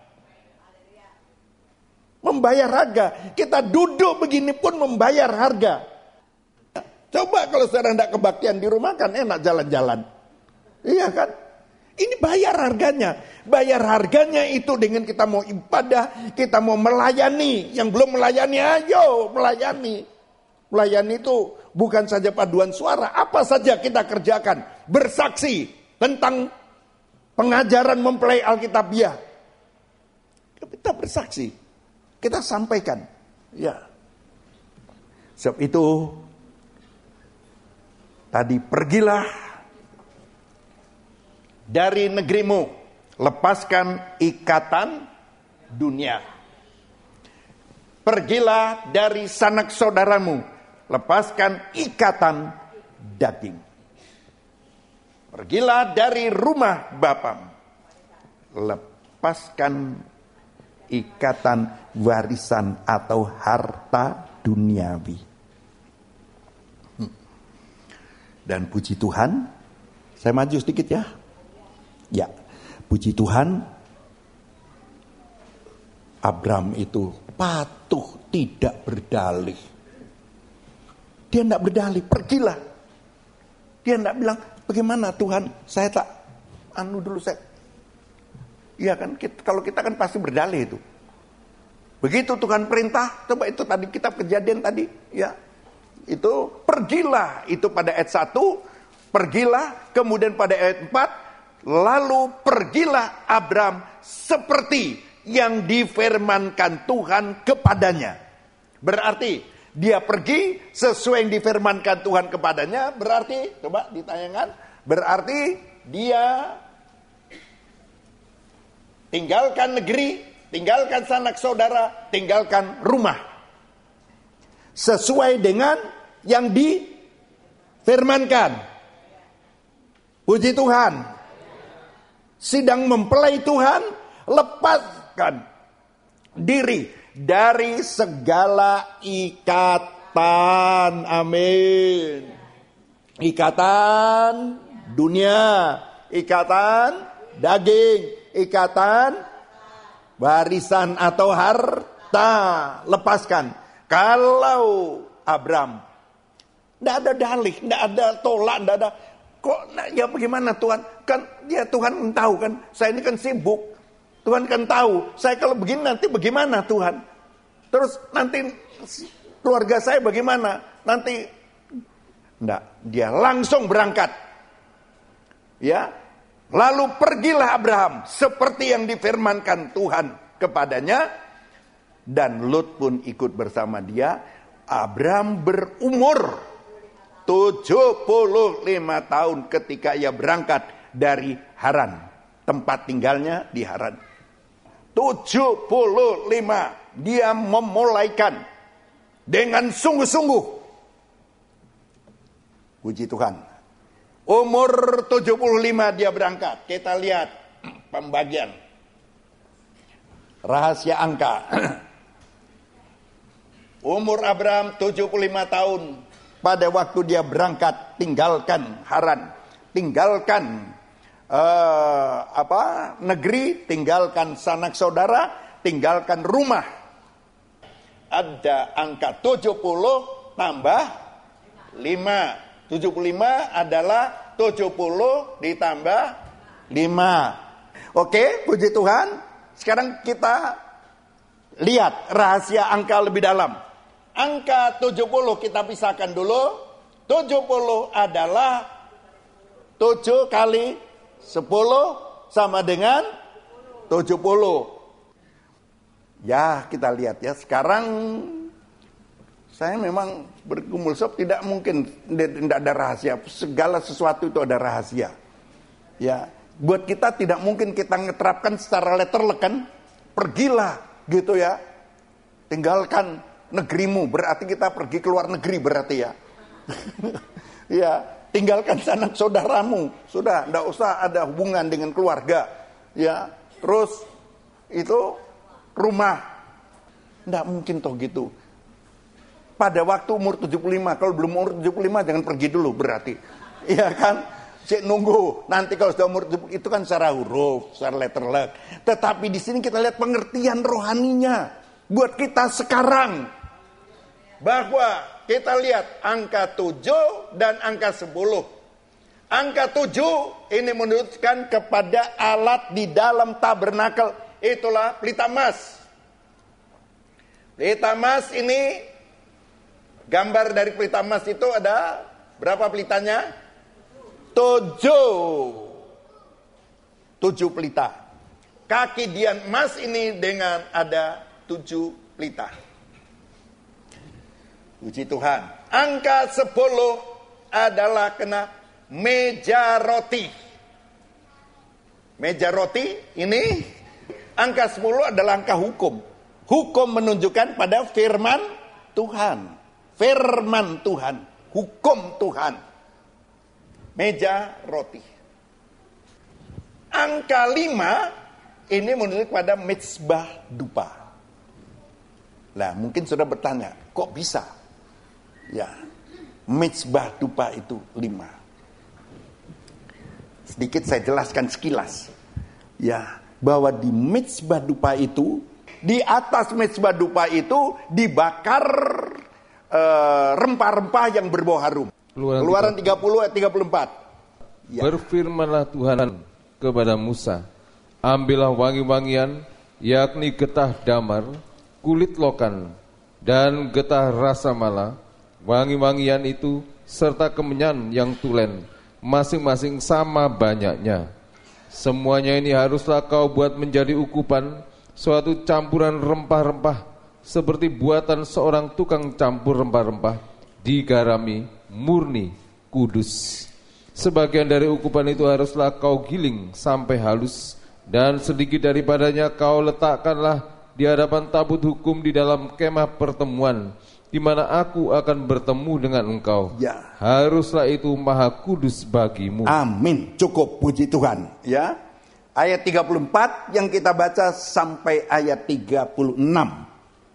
Membayar harga. Kita duduk begini pun membayar harga. Coba kalau sekarang tidak kebaktian di rumah kan enak jalan-jalan. Iya kan? Ini bayar harganya. Bayar harganya itu dengan kita mau ibadah, kita mau melayani. Yang belum melayani, ayo melayani. Melayani itu bukan saja paduan suara, apa saja kita kerjakan. Bersaksi tentang pengajaran mempelai Alkitabiah. Kita bersaksi, kita sampaikan. Ya. Sebab itu tadi pergilah dari negerimu, lepaskan ikatan dunia. Pergilah dari sanak saudaramu, lepaskan ikatan daging. Pergilah dari rumah bapamu, lepaskan ikatan warisan atau harta duniawi. Dan puji Tuhan, saya maju sedikit ya. Ya, Puji Tuhan, Abraham itu patuh, tidak berdalih. Dia tidak berdalih, pergilah. Dia tidak bilang, bagaimana Tuhan, saya tak, anu dulu saya. Iya kan, kita, kalau kita kan pasti berdalih itu. Begitu Tuhan perintah, coba itu tadi kitab Kejadian tadi, ya. Itu pergilah, itu pada ayat satu, pergilah, kemudian pada ayat empat, lalu pergilah Abraham seperti yang difirmankan Tuhan kepadanya. Berarti dia pergi sesuai yang difirmankan Tuhan kepadanya, berarti, coba ditayangkan, berarti dia tinggalkan negeri, tinggalkan sanak saudara, tinggalkan rumah. Sesuai dengan yang difirmankan. Puji Tuhan. Sedang mempelai Tuhan, lepaskan diri dari segala ikatan, amin. Ikatan dunia, ikatan daging, ikatan warisan atau harta, lepaskan. Kalau Abraham tidak ada dalih, tidak ada tolak, tidak ada kok, ya bagaimana Tuhan? Kan ya Tuhan tahu kan, saya ini kan sibuk. Tuhan kan tahu, saya kalau begini nanti bagaimana Tuhan? Terus nanti keluarga saya bagaimana? Nanti enggak, dia langsung berangkat. Ya. Lalu pergilah Abraham seperti yang difirmankan Tuhan kepadanya, dan Lut pun ikut bersama dia. Abraham berumur tujuh puluh lima tahun ketika ia berangkat dari Haran. Tempat tinggalnya di Haran. tujuh puluh lima dia memulaikan dengan sungguh-sungguh. Puji Tuhan. Umur tujuh puluh lima dia berangkat. Kita lihat pembagian. Rahasia angka. Umur Abraham tujuh puluh lima tahun pada waktu dia berangkat tinggalkan Haran, tinggalkan Uh, apa negeri, tinggalkan sanak saudara, tinggalkan rumah. Ada angka tujuh puluh tambah lima. tujuh puluh lima adalah tujuh puluh ditambah lima. Oke, puji Tuhan. Sekarang kita lihat rahasia angka lebih dalam. Angka tujuh puluh kita pisahkan dulu. tujuh puluh adalah tujuh kali sepuluh sama dengan tujuh puluh. Ya, kita lihat ya. Sekarang saya memang bergumul sob, tidak mungkin tidak ada rahasia. Segala sesuatu itu ada rahasia. Ya, buat kita tidak mungkin kita ngeterapkan secara letterlek kan. Pergilah gitu ya. Tinggalkan negerimu, berarti kita pergi ke luar negeri berarti ya. Ya. Tinggalkan sanak saudaramu, sudah, tidak usah ada hubungan dengan keluarga, ya. Terus itu rumah, tidak mungkin toh gitu. Pada waktu umur tujuh puluh lima, kalau belum umur tujuh puluh lima jangan pergi dulu berarti, iya kan? Cek nunggu, nanti kalau sudah umur tujuh puluh itu kan secara huruf, secara letterlek. Tetapi di sini kita lihat pengertian rohaninya buat kita sekarang, bahwa kita lihat angka tujuh dan angka sepuluh. Angka tujuh ini menunjukkan kepada alat di dalam tabernakel. Itulah pelita emas. Pelita emas ini, gambar dari pelita emas itu ada berapa pelitanya? Tujuh. Tujuh pelita. Kaki dian emas ini dengan ada tujuh pelita. Puji Tuhan. Angka sepuluh adalah kena meja roti. Meja roti ini, angka sepuluh adalah angka hukum. Hukum menunjukkan pada firman Tuhan. Firman Tuhan, hukum Tuhan. Meja roti. Angka lima ini menunjuk pada mezbah dupa. Nah, mungkin sudah bertanya, kok bisa? Ya, mezbah dupa itu lima. Sedikit saya jelaskan sekilas. Ya, bahwa di mezbah dupa itu, di atas mezbah dupa itu dibakar uh, rempah-rempah yang berbau harum. Keluaran, Keluaran tiga puluh ayat tiga puluh empat. Ya. Berfirmanlah Tuhan kepada Musa, ambillah wangi-wangian, yakni getah damar, kulit lokan, dan getah rasa mala, wangi-wangian itu, serta kemenyan yang tulen, masing-masing sama banyaknya. Semuanya ini haruslah kau buat menjadi ukupan, suatu campuran rempah-rempah, seperti buatan seorang tukang campur rempah-rempah, digarami, murni, kudus. Sebagian dari ukupan itu haruslah kau giling sampai halus, dan sedikit daripadanya kau letakkanlah di hadapan tabut hukum di dalam kemah pertemuan, di mana aku akan bertemu dengan engkau. Ya. Haruslah itu maha kudus bagimu. Amin. Cukup, puji Tuhan. Ya. Ayat tiga puluh empat yang kita baca sampai ayat tiga puluh enam.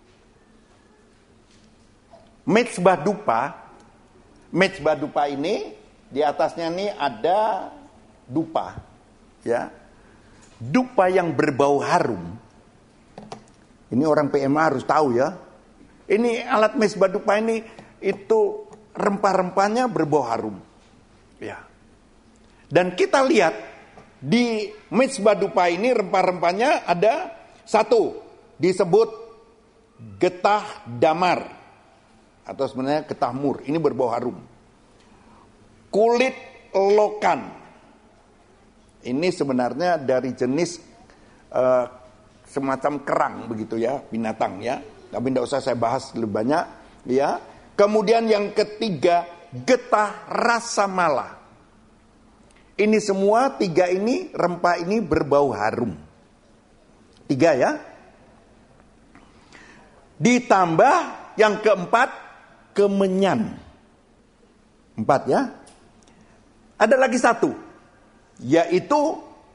Mezbah dupa. Mezbah dupa ini di atasnya ini ada dupa. Ya. Dupa yang berbau harum. Ini orang P M A harus tahu ya. Ini alat mezbah dupa ini itu rempah-rempahnya berbau harum. Ya. Dan kita lihat di mezbah dupa ini rempah-rempahnya ada satu disebut getah damar atau sebenarnya getah mur. Ini berbau harum. Kulit lokan. Ini sebenarnya dari jenis uh, semacam kerang begitu ya, binatang ya. Tapi tidak usah saya bahas lebih banyak ya. Kemudian yang ketiga, getah rasa mala. Ini semua tiga ini, rempah ini berbau harum. Tiga ya. Ditambah yang keempat, kemenyan. Empat ya. Ada lagi satu, yaitu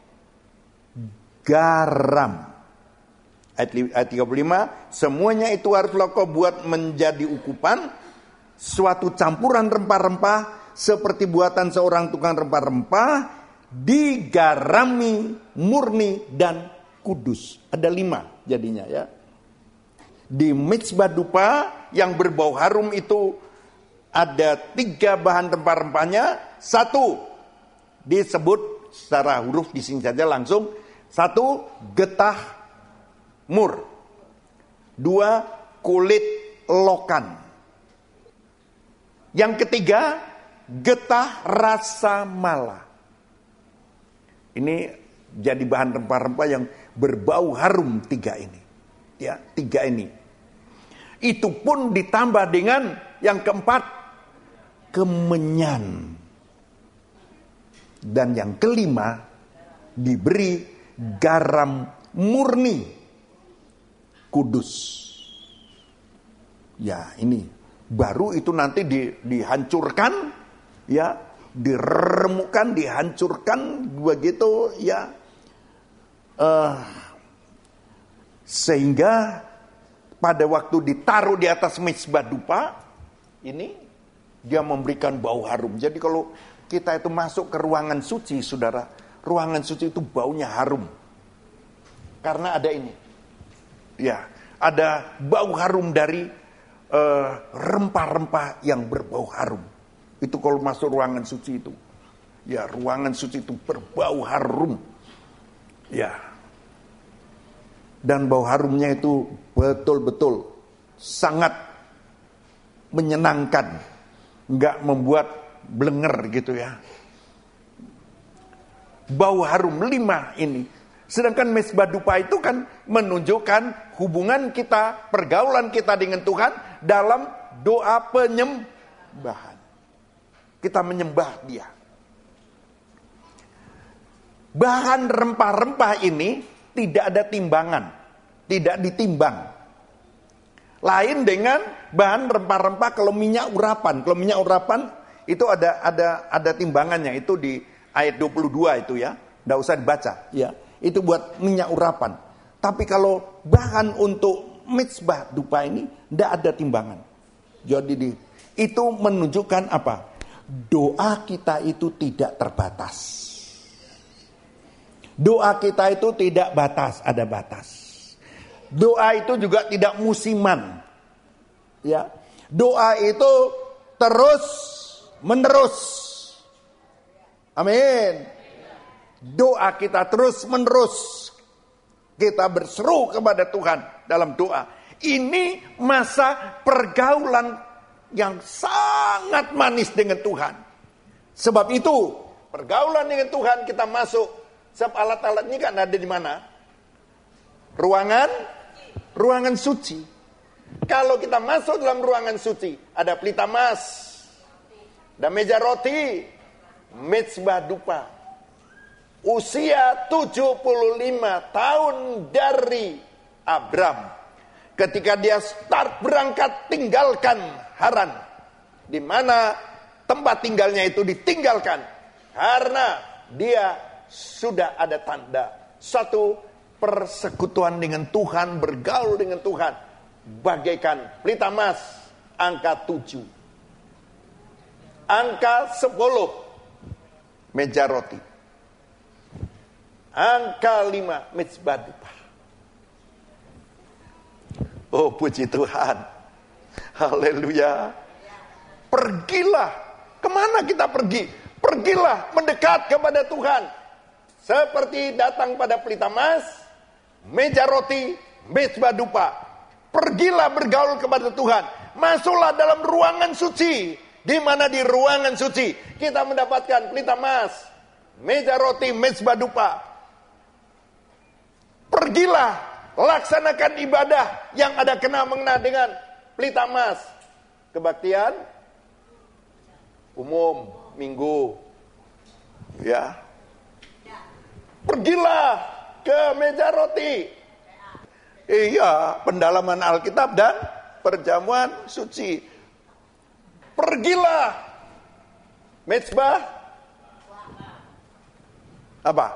garam. Ayat tiga puluh lima, semuanya itu haruslah kau buat menjadi ukupan, suatu campuran rempah-rempah, seperti buatan seorang tukang rempah-rempah, digarami, murni, dan kudus. Ada lima jadinya ya. Di mezbah dupa yang berbau harum itu ada tiga bahan rempah-rempahnya. Satu disebut secara huruf di sini saja langsung. Satu, getah mur. Dua, kulit lokan. Yang ketiga, getah rasa mala. Ini jadi bahan rempah-rempah yang berbau harum tiga ini. Ya, tiga ini. Itu pun ditambah dengan yang keempat, kemenyan. Dan yang kelima, diberi garam murni, kudus. Ya, ini baru itu nanti di, dihancurkan, ya, diremukkan, dihancurkan begitu, ya, uh, sehingga pada waktu ditaruh di atas mezbah dupa ini dia memberikan bau harum. Jadi kalau kita itu masuk ke ruangan suci, saudara, ruangan suci itu baunya harum karena ada ini, ya, ada bau harum dari uh, rempah-rempah yang berbau harum. Itu kalau masuk ruangan suci itu, ya, ruangan suci itu berbau harum, ya. Dan bau harumnya itu betul-betul sangat menyenangkan, nggak membuat blenger gitu ya. Bau harum lima ini. Sedangkan mezbah dupa itu kan menunjukkan hubungan kita, pergaulan kita dengan Tuhan dalam doa penyembahan. Kita menyembah Dia. Bahan rempah-rempah ini tidak ada timbangan, tidak ditimbang. Lain dengan bahan rempah-rempah kalau minyak urapan. Kalau minyak urapan itu ada ada ada timbangannya, itu di ayat dua puluh dua itu ya. Enggak usah dibaca, ya. Itu buat minyak urapan. Tapi kalau bahan untuk mezbah dupa ini enggak ada timbangan. Jadi di, itu menunjukkan apa? Doa kita itu tidak terbatas. Doa kita itu tidak batas, ada batas. Doa itu juga tidak musiman. Ya. Doa itu terus menerus. Amin. Doa kita terus menerus. Kita berseru kepada Tuhan dalam doa. Ini masa pergaulan yang sangat manis dengan Tuhan. Sebab itu pergaulan dengan Tuhan kita masuk. Sebab alat-alatnya kan ada di mana? Ruangan, ruangan suci. Kalau kita masuk dalam ruangan suci, ada pelita emas, ada meja roti, mezbah dupa. Usia tujuh puluh lima tahun dari Abram. Ketika dia start berangkat tinggalkan Haran. Di mana tempat tinggalnya itu ditinggalkan. Karena dia sudah ada tanda. Satu, persekutuan dengan Tuhan, bergaul dengan Tuhan. Bagaikan pelita emas, angka tujuh. Angka sepuluh, meja roti. Angka lima, mezbah dupa. Oh, puji Tuhan. Haleluya. Pergilah. Kemana kita pergi? Pergilah mendekat kepada Tuhan. Seperti datang pada pelita emas, meja roti, mezbah dupa. Pergilah bergaul kepada Tuhan. Masuklah dalam ruangan suci. Di mana di ruangan suci kita mendapatkan pelita emas, meja roti, mezbah dupa. Pergilah laksanakan ibadah yang ada kena mengena dengan pelita emas. Kebaktian umum minggu. Ya. Pergilah ke meja roti. Iya, pendalaman Alkitab dan perjamuan suci. Pergilah mezbah apa?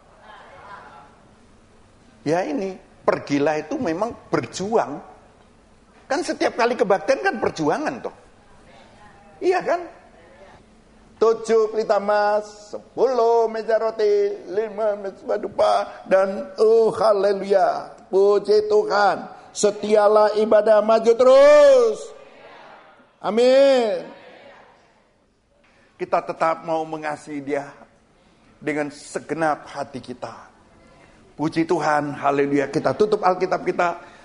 Ya ini, pergilah itu memang berjuang. Kan setiap kali kebaktian kan perjuangan toh. Iya kan? Tujuh pelita emas, sepuluh meja roti, lima mezbah dupa, dan oh haleluya, puji Tuhan, setialah ibadah maju terus. Amin. Kita tetap mau mengasihi Dia dengan segenap hati kita. Puji Tuhan, haleluya. Kita tutup Alkitab kita